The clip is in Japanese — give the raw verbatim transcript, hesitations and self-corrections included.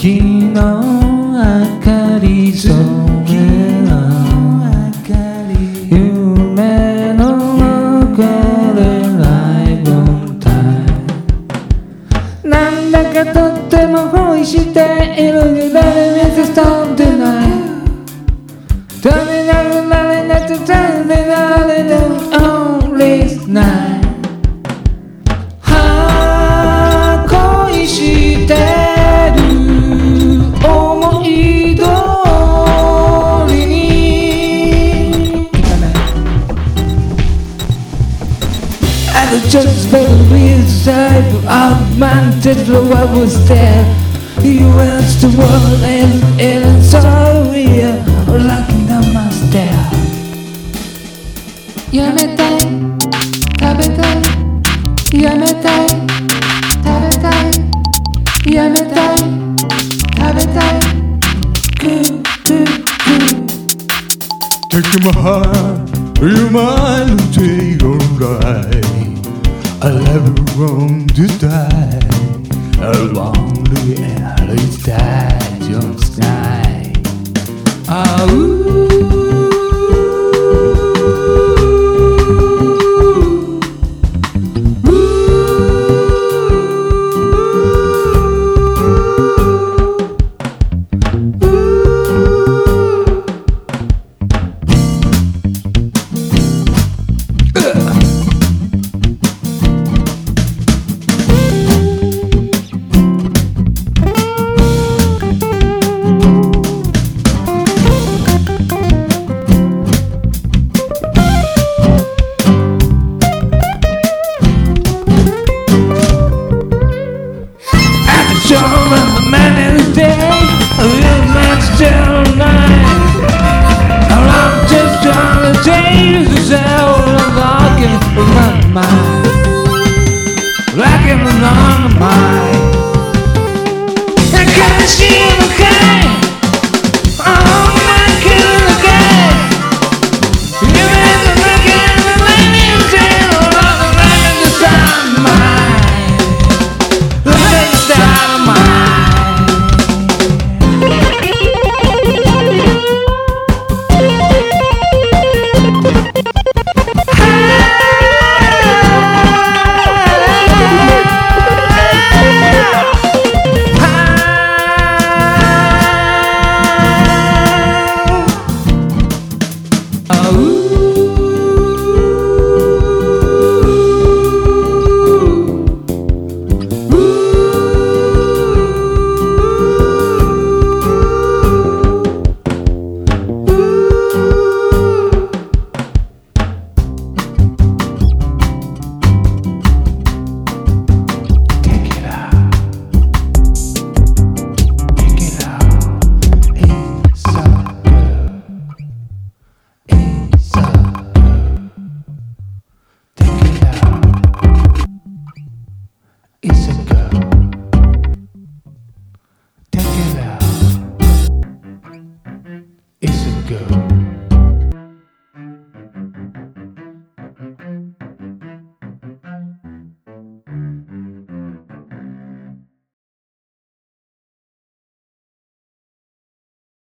月の明かり、それは夢の残るライブタイム。なんだかとっても恋しているけど誰見せそうでない。ダメなるなれなってダメなれで Only night。はぁ恋してる思い通りにいかない。I could just spell with the type of man that I was there. You asked the world and it's so real, locking down my stare. やめたい、食べたい、やめたい、食べたい、やめたい、食べたい、グーグーグー。 Take my heart, you might take alright. I never want to die. Along the alley station sky. Ah, ooh. My